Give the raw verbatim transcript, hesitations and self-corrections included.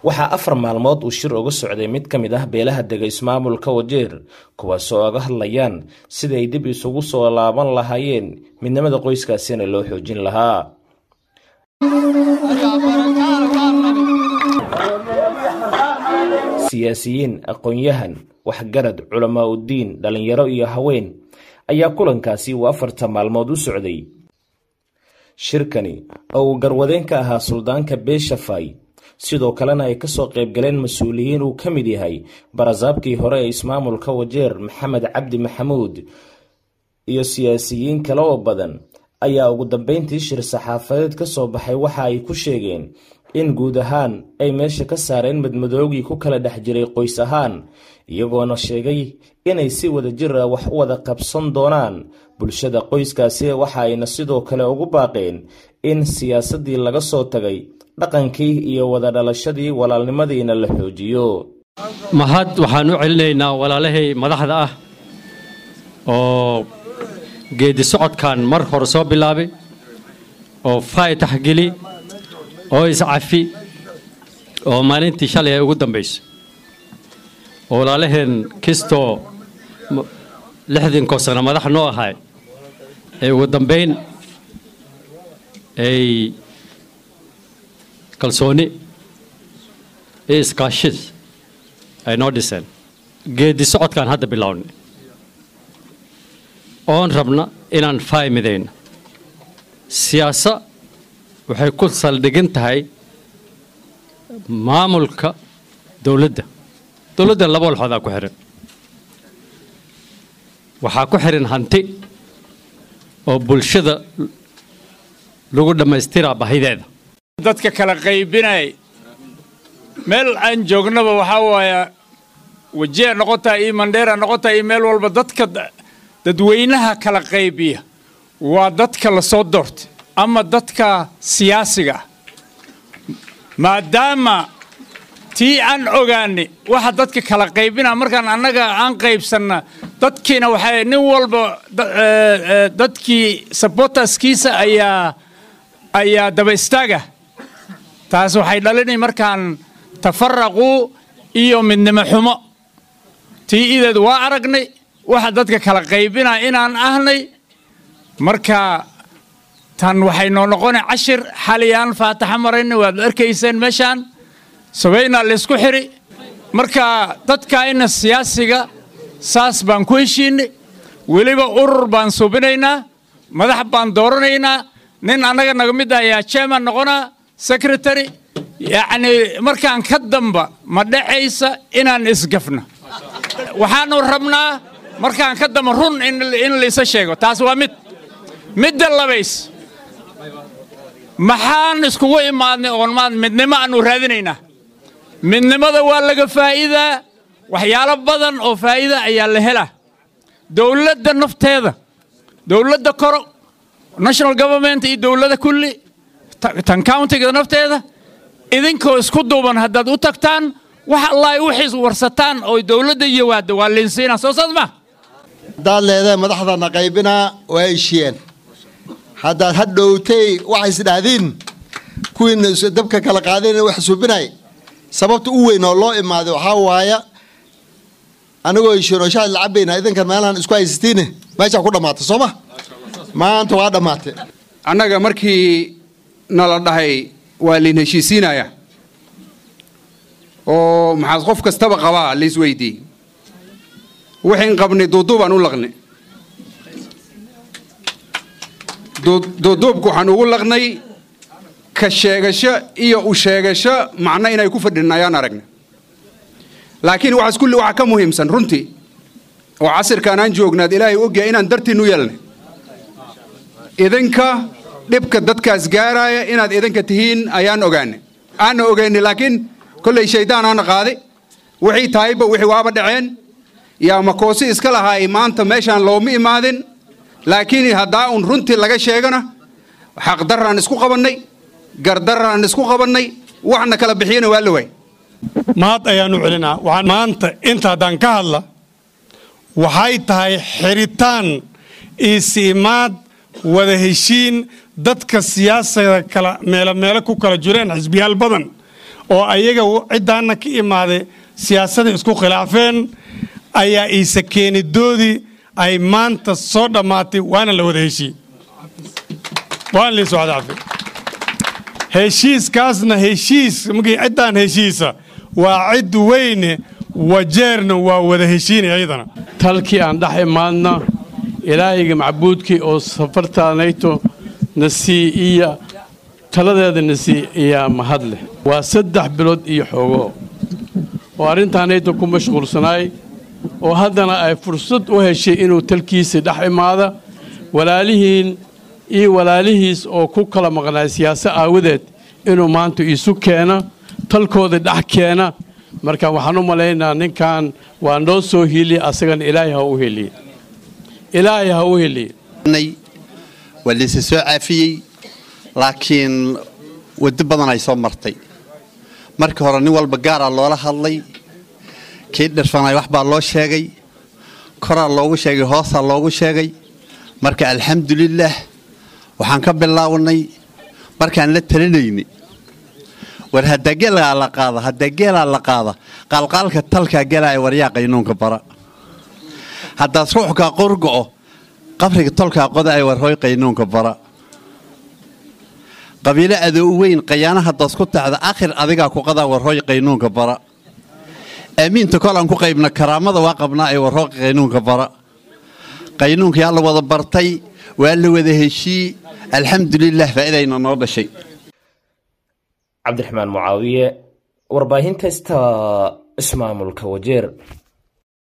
waxaa afar maalmood uu shir uga socday mid ka mid ah beelaha dega ismaamulka Wajeer kuwaasoo uga hadlayaan sida ay dib isugu soo laaban lahaayeen midnimada qoyskaasina loo xoojin lahaa. siyaasiyiin, aqoon-yahan, waxgarad, culamaa u diin, dhalinyaro iyo haween ayaa kulankaasi uu afarta maalmood u socday. shirkani oo uu garwadeen ka ahaa suldaanka Beeshafay sidoo kalena ay ka soo qayb galeen mas'uuliyiin uu ka mid yahay barasaabkii hore ee ismaamulka Wajeer Maxamed Cabdi Maxamuud iyo siyaasiyiin kale oo badan ayaa ugu dambeyntii shir saxaafadeed ka soo baxay waxa ay ku sheegeen in guud ahaan ay meesha ka saareen madmadoogii ku kala dhex jiray qoys ahaan iyagoona sheegay inay si wada jir ah wax u wada qabsan doonaan bulshada qoyskaasi. waxa ayna sidoo kale ugu baaqeen in siyaasadii laga soo tagay dhaqankii iyo wada dhalashadii walaalnimadiina la xoojiyo. mahad waxaan u celinaynaa walaalahay madaxda ah oo geedi socodkan mar hore soo bilaabay oo faaytax geli oo iscafi oo maalintii shalay ugu dambeysay oo walaalaheen kistoo lixdan sano madax noo ahay ee ugu dambeyn ay kalsooni ee iskaashid ay noo dhiseen geedi socodkan hadda bilownay oon rabna inaan fahmidayno siyaasa waxay ku saldhigin tahay maamulka dowladda dowladda laba walxoodaa ku xiran waxaa ku xiran hanti oo bulshada lagu dhammaystiraa bahideeda dadka kala qaybinay meel aan joognaba waxa waaya Wajeer noqotay iyo Mandheera noqotay meel walba dadka dadweynaha kala qaybiya waa dadka la soo doortay ama dadka siyaasiga maadaama tii aan ogaani waxa dadka kala qaybina markaan annaga aan qaybsanna dadkiina waxay nin walba dadkii supporterskiisa ayaa ayaa daba istaaga taas waxay dhalinay markaan tafarraqu iyo midnimo xumo tii ideed waa aragnay waxa dadka kala qaybina inaan ahnay marka tan waxay noo noqonay cashir xaliyaan faataxa marayna waad arkayseen meeshaan sabayna la isku xiri marka dadka ina siyaasiga saas baan ku heshiinay weliba urur baan subinaynaa madax baan dooranaynaa nin anaga naga mid ah ayaa chairman noqona secretary yani markaan ka damba ma dhacaysa inaan isgafna waxaanu rabnaa markaan ka damba run in la isa sheego taas waa mid midda labays maxaan iskugu imaadnay oo maad midnimo aanu raadinaynaa midnimada waa laga faa'iidaa waxyaalo badan oo faa'iida ayaa la helaa dawladda nafteeda dawladda koro national government iyo dawladda kulli tan countiga nafteeda idinkoo isku duuban haddaad u tagtaan wax allaay wixii warsataan oo dawladda iyo waada waa linsiina soo sadma haddaad leedahay madaxdana qaybinaa waa heshiyeen haddaad hadhowtay waxay isdhahdeen kuwiina dabka kala qaadeen wax subinay sababta u weyn oo loo imaaday waxaa waaya anigoo heshiino shaad la cabayna idinkan meelaan isku haystiine meesha ku dhamaatay sooma maanta waa dhamaatay annaga markii nala dhahay waa liin heshiisiinaya oo maxaa qof kastaba qabaa la isweydii waxaan qabnay duuduubaan u laqnay duuduubku waxaan ugu laqnay ka sheegasho iyo u sheegasho macna inay ku fadhinayaan aragnay laakiin waxaas kulli waxa ka muhiimsan runtii oo casirkaan aan joognaad ilaahay ogyahay inaan dartiinu yeelnay idinka dhibka dadkaas gaaraya inaad idinka tihiin ayaan ogaanay aana ogaanay laakiin kolley shaydaan aana qaaday wixii tahayba wixii waaba dhaceen yaa makoosi iska lahaay maanta meeshaan looma imaadin laakiin haddaa un runtii laga sheegana xaqdarraan isku qabannay gardarraan isku qabannay waxna kala bixiyana waa la waay mahad ayaanu celinaa waxaan maanta inta haddaan ka hadla waxay tahay xiritaan isiimaad wada heshiin dadka siyaasada kala meelo meelo ku kala jireen xisbiyaal badan oo ayaga ciddaanna ka imaaday siyaasadda isku khilaafeen ayaa iisa keenidoodii ay maanta soo dhammaatay waana la wada heshiiyey waan lii socda cafi heshiiskaasna heshiis markii ciddaan heshiisa waa cid weyne wajeerna waa wada heshiinaya iyadana talkii aan dhex imaadna ilaahayga macbuudkii oo safartaanayto nasii iyo taladeeda nasii iyo mahad leh waa saddex bilood iyo xoogo oo arrintaanayto ku mashquulsanaay oo haddana ay fursad u heshay inuu talkiisa dhex imaada walaalihiin iyo walaalihiis oo ku kala maqnaay siyaasa aawadeed inuu maanta isu keena talkooda dhex keena marka waxaan u malaynaa ninkan waa noo soo hiiliye asagana ilaahay ha u heliye ilaahay ha u heliye waa laysa soo caafiyey laakiin waddo badan ay soo martay markii hore nin walba gaaraa loola hadlay kii dhirfanay wax baa loo sheegay koraa loogu sheegay hoosaa loogu sheegay marka alxamdulilaah waxaan ka bilaawnay markaan la talinaynay war haddaa geelaa la qaada haddaa geelaa la qaada qaalqaalka talkaa gelaya waryaa qaynuunka bara haddaad ruuxkaa qorgo'o qabriga tolkaa qodaay war hooy qaynuunka bara qabiilo adoo u weyn qayaana haddaad ku tacda akhir adigaa ku qadaa war hooy qaynuunka bara aamiinta kol aan ku qaybna karaamada waa qabnaa ay war hooy qaynuunka bara qaynuunkaa la wada bartay waa la wada heshii alxamdulilah faa'iidayna noo dhashay cabdiraxmaan mucaawiye warbaahinta ista ismaamulka wajeer.